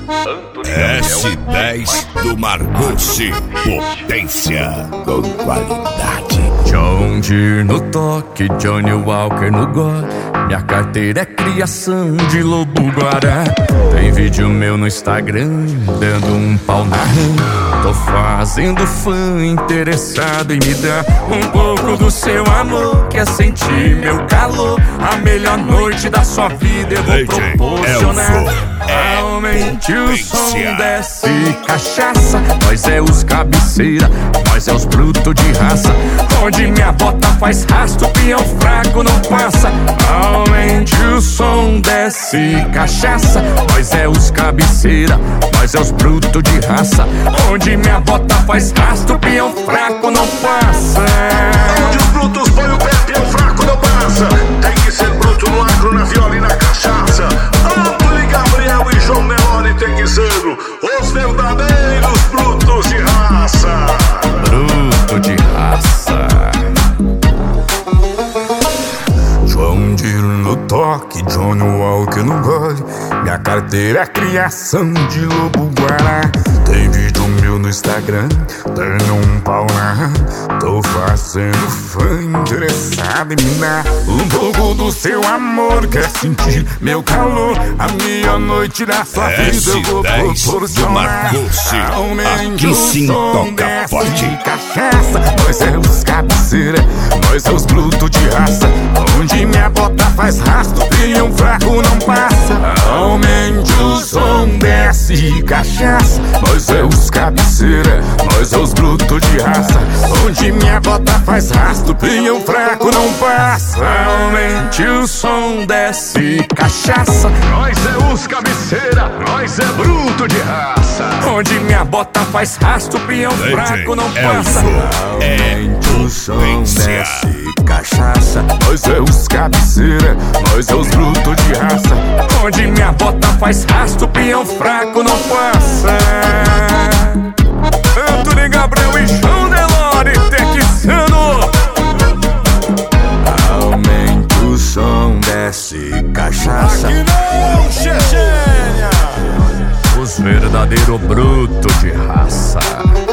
S10 do Marcossi, potência com qualidade. John Deere no toque, Johnny Walker no gole. Minha carteira é criação de lobo guará. Tem vídeo meu no Instagram, dando um pau na rã. Tô fazendo fã interessado em me dar um pouco do seu amor. Quer sentir meu calor? A melhor noite da sua vida eu vou proporcionar. Aumente o som, desce cachaça. Nós é os cabeceira, nós é os brutos de raça. Onde minha bota faz rastro, peão fraco não passa. Aumente o som, desce cachaça. Nós é os cabeceira, nós é os brutos de raça. Onde minha bota faz rastro, peão fraco não passa. Onde os brutos põe o pé, peão fraco não passa. Tem que ser bruto no agro, na viola e na cachaça. Antônio Gabriel e João Nelore tem que ser os verdadeiros brutos de raça. Bruto de raça. João Deere no toque, Johnny Walker no gole. Minha carteira é criação de lobo guará. Tem vídeo meu no Instagram, dando um pau na rã. Tô fazendo fã interessado em me dar um pouco do seu amor. Quer sentir meu calor? A minha noite da sua vida eu vou proporcionar. Aumente o som, desce cachaça. Nós é os cabeceira, nós é os brutos de raça. Onde minha bota faz rastro, peão fraco não passa. Aumente o som, desce cachaça. Nós é os cabeceira, nós é os brutos de raça. Onde minha bota faz rastro, peão fraco não passa. Aumente o som, desce cachaça. Nós é os cabeceira, nós é bruto de raça. Onde minha bota faz rastro, peão fraco não passa. Aumente o som, desce cachaça. Nós é os cabeceira, nós é os brutos de raça. Onde minha bota faz rastro, peão fraco não passa. Antônio Gabriel e João Nelore texano. Aumente o som, desce cachaça. Aqui não, Chechênia. Os verdadeiros brutos de raça.